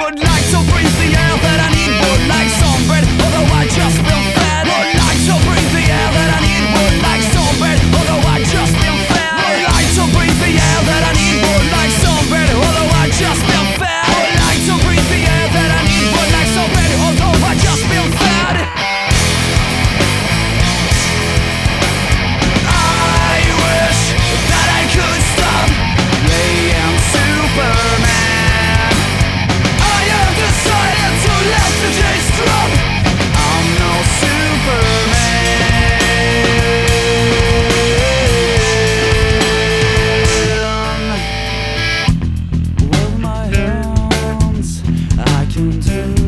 Would like to breathe the air that I need. Would like some bread, although I just been fed. Would like to breathe the air that I need. Would like some bread, although I just been fed. Would like to breathe the air that I need. Would like some bread, although I just been fed. Would like to breathe the air that I need. Would like some bread, although I just been fed. I wish that I could stop playing Superman. I have decided to let the days drop. I'm no Superman. With my hands I can do